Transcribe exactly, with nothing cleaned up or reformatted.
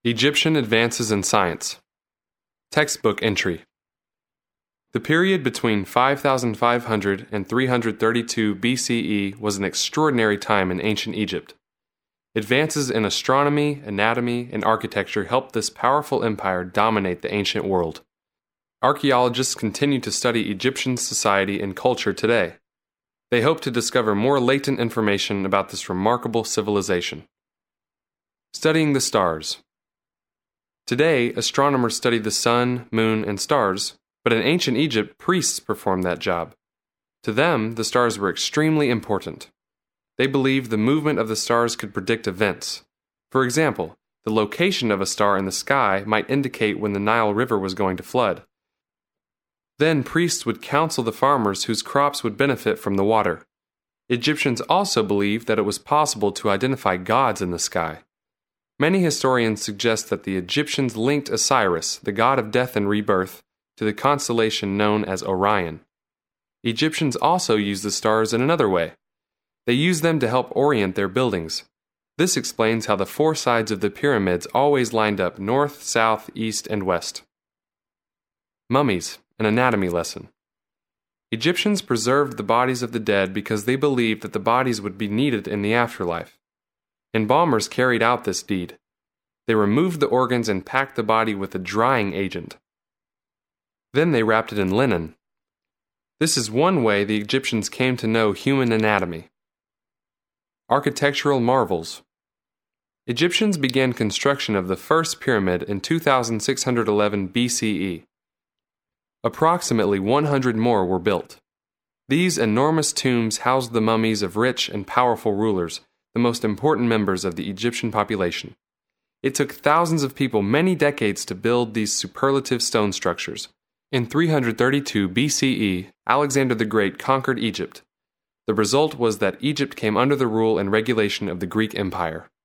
Egyptian advances in science. Textbook entry. The period between five thousand five hundred and three hundred thirty-two B C E was an extraordinary time in ancient Egypt. Advances in astronomy, anatomy, and architecture helped this powerful empire dominate the ancient world. Archaeologists continue to study Egyptian society and culture today. They hope to discover more latent information about this remarkable civilization. Studying the stars. Today, astronomers study the sun, moon, and stars, but in ancient Egypt, priests performed that job. To them, the stars were extremely important. They believed the movement of the stars could predict events. For example, the location of a star in the sky might indicate when the Nile River was going to flood. Then priests would counsel the farmers whose crops would benefit from the water. Egyptians also believed that it was possible to identify gods in the sky. Many historians suggest that the Egyptians linked Osiris, the god of death and rebirth, to the constellation known as Orion. Egyptians also used the stars in another way. They used them to help orient their buildings. This explains how the four sides of the pyramids always lined up north, south, east, and west. Mummies, an anatomy lesson. Egyptians preserved the bodies of the dead because they believed that the bodies would be needed in the afterlife. Embalmers carried out this deed. They removed the organs and packed the body with a drying agent. Then they wrapped it in linen. This is one way the Egyptians came to know human anatomy. Architectural marvels. Egyptians began construction of the first pyramid in two thousand six hundred eleven B C E. Approximately one hundred more were built. These enormous tombs housed the mummies of rich and powerful rulers, the most important members of the Egyptian population. It took thousands of people many decades to build these superlative stone structures. In three hundred thirty-two B C E, Alexander the Great conquered Egypt. The result was that Egypt came under the rule and regulation of the Greek Empire.